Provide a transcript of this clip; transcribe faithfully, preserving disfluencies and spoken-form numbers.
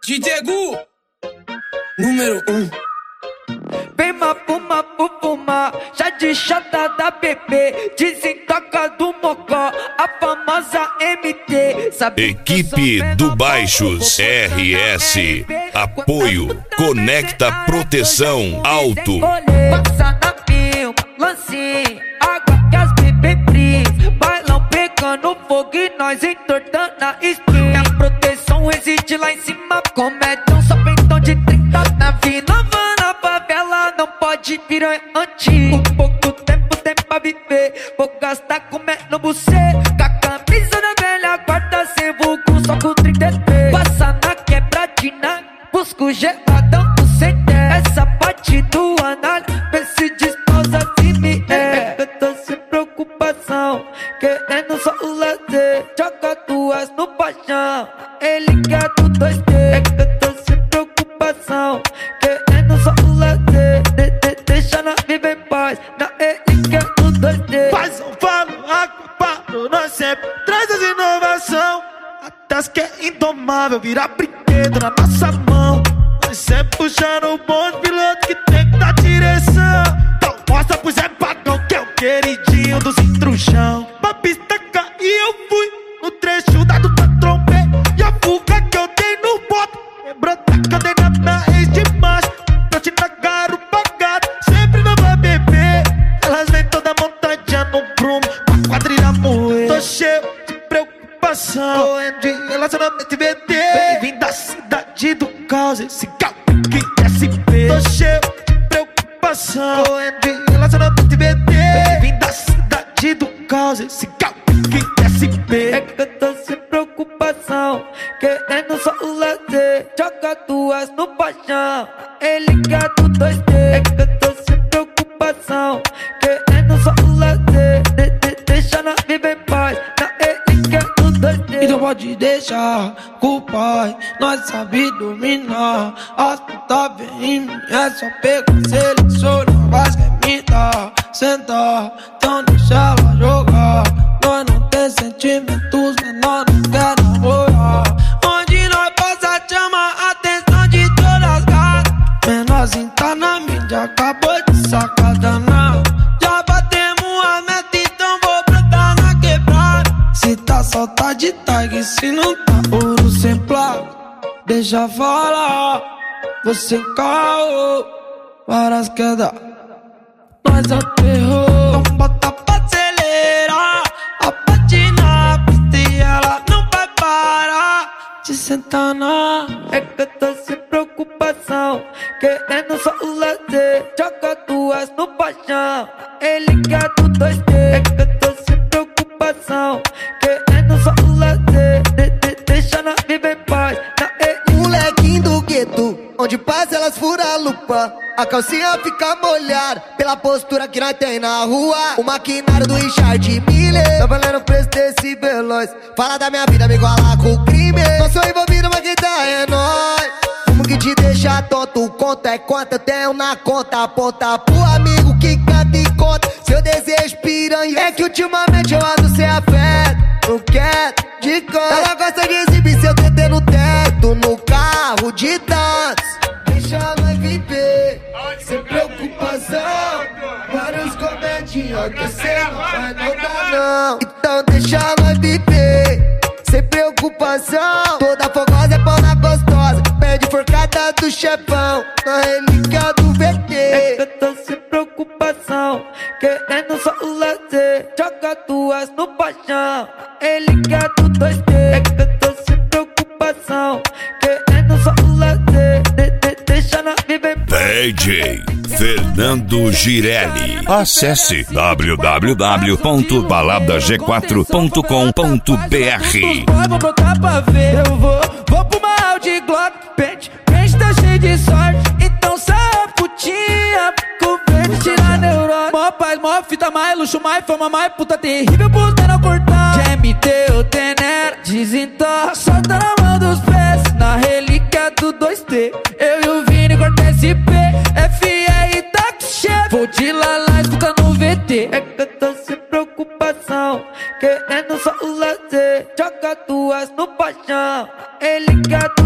D J Gu, número um. Vem mapuma, pupuma, já de chata da bebê, desentoca do mocó, a famosa M T. Sabe Equipe do Baixos R S, apoio, conecta proteção alto. Passa na pima, lancinho, água que as bebê brilham, bailão pegando fogo e nós entortando a stream. Minha proteção reside lá em cima, comédia só peitão de trinta na vila. Não pode virar antigo. Pouco tempo tem pra viver, vou gastar comendo você. Com a camisa da velha guarda, sem vulgo, só com trinta e três. Passa na quebradina, busco geladão do centro. Essa parte do anal, vê se disposa se me é. Eu tô sem preocupação, querendo só o lazer. Joga duas no paixão, ele quer do dois D. É que eu tô sem preocupação, querendo só o lazer. Deixa nós viver em paz, na ele que é o dois D. Faz um falo, água, paro, nós sempre traz as inovação. Até as que é indomável, virar brinquedo na nossa mão. Nós sempre puxando o bonde, piloto que tem que dar direção. Então mostra pro Zé Pagão que é o queridinho do cintrujão. Pra pista cair eu fui, no trecho dado pra trombei. E a fuga que eu dei no boto, lembrou da cadeira na ex de macho. Noite na garupa gata, sempre nova bebê. Elas vêm toda montadinha no prumo, a quadrilha moer. Tô cheio de preocupação, correndo de relacionamento V T. Bem-vindo à cidade do caos, esse gal que S P. Tô cheio de preocupação, correndo de relacionamento V T. Bem-vindo à cidade do caos, esse gal que S P. É que eu tô sem preocupação, querendo só o lazer. Joga duas no paixão, ele quer do dois D. É que eu tô sem preocupação, querendo só o lazer. De, de, deixa nós viver em paz, na ele quer do dois D. Então pode deixar com o pai, nós sabe dominar. As putas vem em mim, é só pegar, seleciona, vai que me dá. Sentar, então deixa ela jogar. Nós não tem sentimentos, menor não quer namorar. Onde nós passa chama a atenção de todas as gatas. Menorzinho tá na mídia, acabou de sacada não. Já batemos a meta, então vou brotar na quebrada. Se tá só tá de tag, se não tá ouro sem placa. Deixa falar, você encarou várias quedas. Nós aterrou, então bota pra acelerar. A patinar, pista e ela não vai parar de sentar na. É que eu tô sem preocupação, querendo só o lazer. Joga duas no paixão, ele quer do dois D. É que eu tô sem preocupação, querendo só o lazer. De, de, deixa nós viver em paz, na ele. Molequinho do gueto, onde passa elas furam a lupa. A calcinha fica molhada pela postura que nós tem na rua. O maquinário do Richard Miller tá valendo o preço desse veloz. Fala da minha vida, me igualar com o crime. Não sou envolvido, mas quem tá é nóis. Como que te deixa tonto, conta é quanto eu tenho na conta. Aponta pro amigo que canta e conta seu desejo piranha. É que ultimamente eu ando sem afeto, não quero de canto. Ela gosta de exibir seu T T no teto, no carro de tantos. Deixa nós viver, sem preocupação. Vários comedinhos que cê não vai notar não. Então deixa nós viver, sem preocupação. Toda fogosa é pão na gostosa, pede forcada do chefão, na relíquia do V T. É que eu tô sem preocupação, querendo só o lazer. Joga duas no paixão, ele quer do dois D. É que eu tô sem preocupação, querendo só o lazer. De, de, deixa nós viver em paz. D J Fernando Girelli. Acesse w w w ponto balada g quatro ponto com ponto b r. Vou botar pra ver, eu vou, vou pro mal de Glock, pente, pente tá cheio de sorte. Então sai putinha, com verde, tira neurônio. Mó paz, mó fita, mais luxo, mais fama, mais puta terrível, puta não cortar. Já me deu tenera, desentorra, solta na mão dos pés. Na relíquia do dois T, eu e o Vini corta S P, F R e taxi chefe. Vou de lá lá, escuta no V T. É que eu tô sem preocupação, querendo só o lazer. Joga duas no paixão, ele quer